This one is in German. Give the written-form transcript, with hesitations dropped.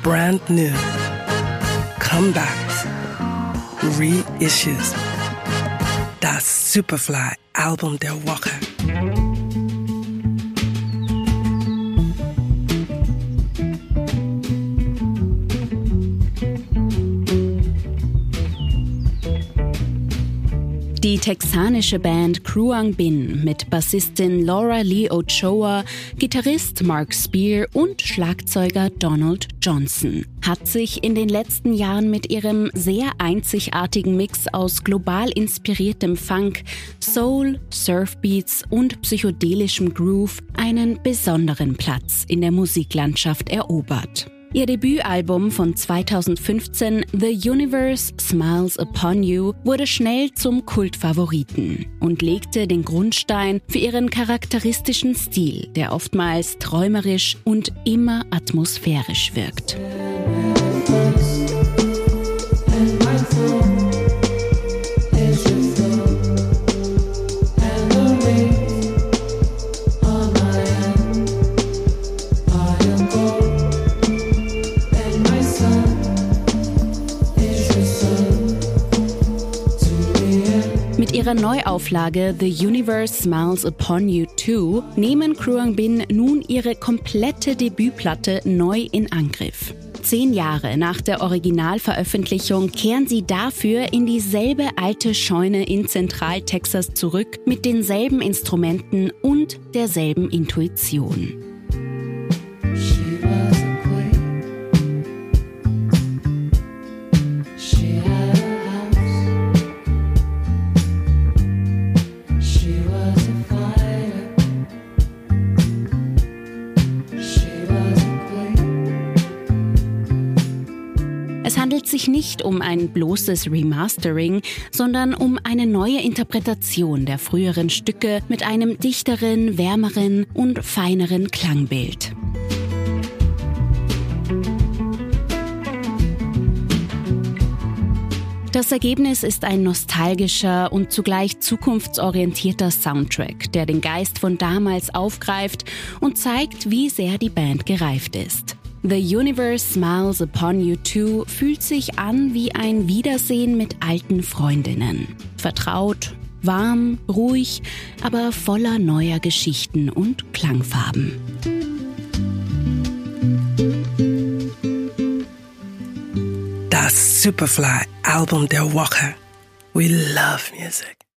brand new, comebacks, reissues. Das Superfly-Album der Woche. Die texanische Band Khruangbin mit Bassistin Laura Lee Ochoa, Gitarrist Mark Spear und Schlagzeuger Donald Johnson hat sich in den letzten Jahren mit ihrem sehr einzigartigen Mix aus global inspiriertem Funk, Soul, Surfbeats und psychedelischem Groove einen besonderen Platz in der Musiklandschaft erobert. Ihr Debütalbum von 2015, The Universe Smiles Upon You, wurde schnell zum Kultfavoriten und legte den Grundstein für ihren charakteristischen Stil, der oftmals träumerisch und immer atmosphärisch wirkt. Mit ihrer Neuauflage The Universe Smiles Upon You 2 nehmen Khruangbin nun ihre komplette Debütplatte neu in Angriff. 10 Jahre nach der Originalveröffentlichung kehren sie dafür in dieselbe alte Scheune in Zentral-Texas zurück mit denselben Instrumenten und derselben Intuition. Es handelt sich nicht um ein bloßes Remastering, sondern um eine neue Interpretation der früheren Stücke mit einem dichteren, wärmeren und feineren Klangbild. Das Ergebnis ist ein nostalgischer und zugleich zukunftsorientierter Soundtrack, der den Geist von damals aufgreift und zeigt, wie sehr die Band gereift ist. The Universe Smiles Upon You 2 fühlt sich an wie ein Wiedersehen mit alten Freundinnen. Vertraut, warm, ruhig, aber voller neuer Geschichten und Klangfarben. Das Superfly-Album der Woche. We love music.